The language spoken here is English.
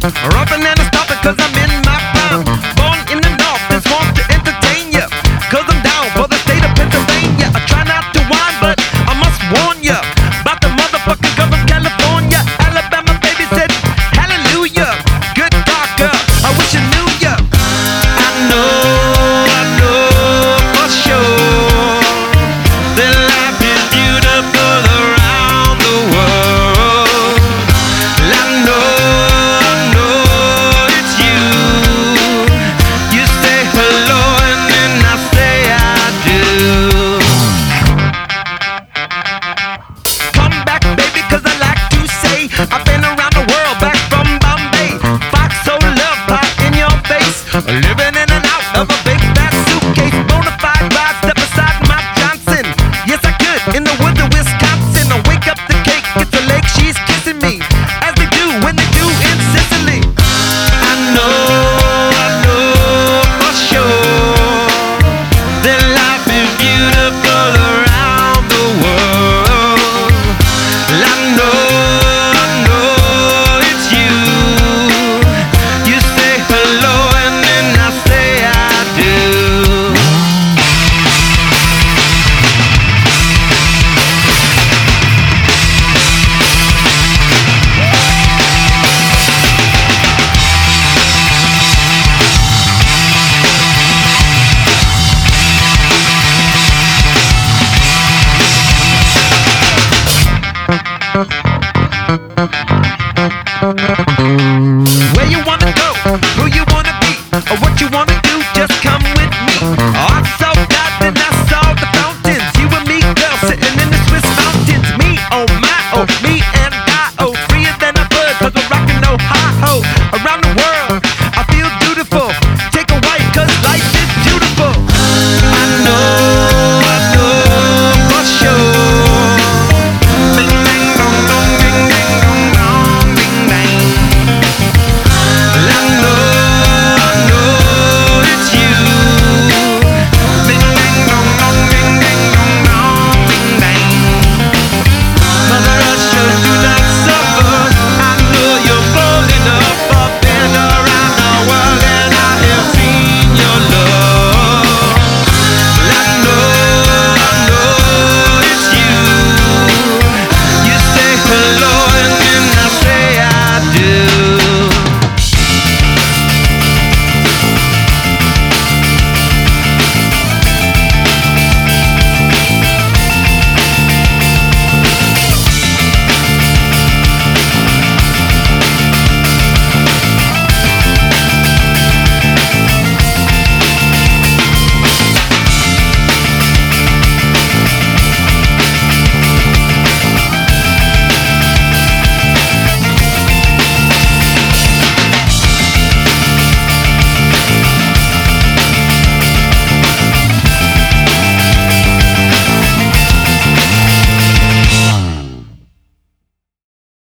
Rubbing and I stop it cause I'm in my prime. Born in the north, this want to entertain ya. Cause I'm down for the state of Pennsylvania. I try not to whine, but I must warn ya about the motherfucking gum of California. Alabama baby said, hallelujah. Good God, girl, I wish you knew ya. I know for sure that life is beautiful around the world. I know it's you. You say hello and then I say I do. Come back, baby, cause I like to say I've been around the world, back from Bombay. Fox so love pop in your face, living in and out of a big fat suitcase. Bonafide ride, step aside my Johnson. Yes, I could, in the woods of Wisconsin. I wake up the cake, it's the lake, she's kissing me, as they do when they do in Sicily. I know for sure that life is beautiful around the world. I know it's you. You say hello and then I say I do. Thank you.